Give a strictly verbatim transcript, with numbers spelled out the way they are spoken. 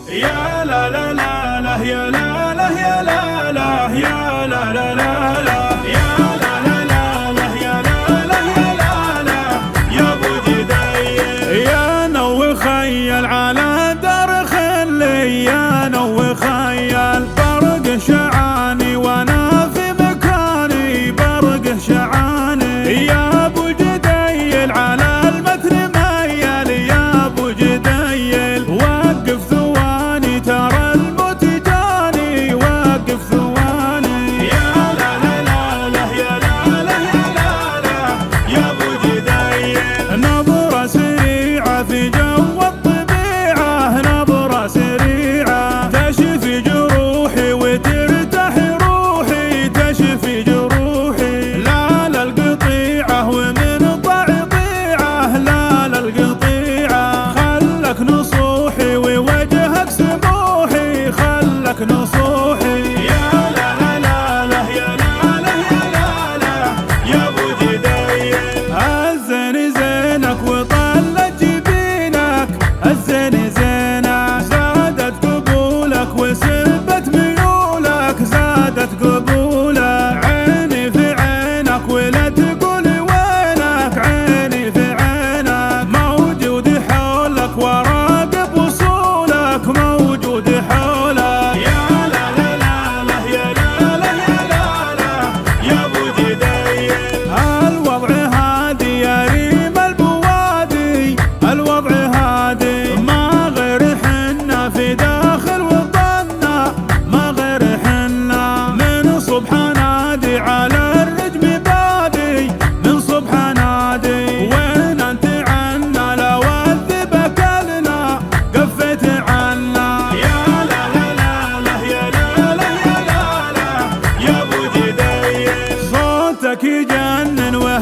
يا لا لا لا لا يا لا لا يا لا لا يا لا لا لا لا يا لا لا لا لا يا لا لا يا لا لا يا ابو جدي يا نو خيل على دار خلي يا نو خيل برق شعاني وانا في مكاني برق شعاني يا ابو جدي على المتن ميل يا ابو جدي وقف ثواني ترى الموت جاني وقف ثواني يا لا لا لا لا يا لا لا يا لا لا يا ابو جدي نظرة سريعة في جو الطبيعة نظرة سريعة تشفي جروحي وترتاح روحي تشفي جروحي لا لا القطيعة ومن ضعضيعة لا لا القطيعة خلك نصوحي ووجهك سموحي خلك نصوحي يا لا لا لا لا يا لا لا يا لا لا يا ابو جدي هزني زينك وطلت جبينك هزني زينك زادت قبولك وسلبت ميولك زادت قبولك عيني في عينك ولا تقول وينك عيني في عينك موجود حولك وراقب وصولك موجود حولك يا لا لا لا لا يا لا لا يا لا لا يا ابو جدي الوضع هادي يا ريم البوادي الوضع هادي ما غير حنا في داخل وطننا ما غير حنا من صبح نادي على الرجم بادي من صبح نادي وين انت عنا لو اذبك لنا قفت عنا يا لا لا لا لا يا لا لا يا لا لا يا ابو جدي صوتك يجنن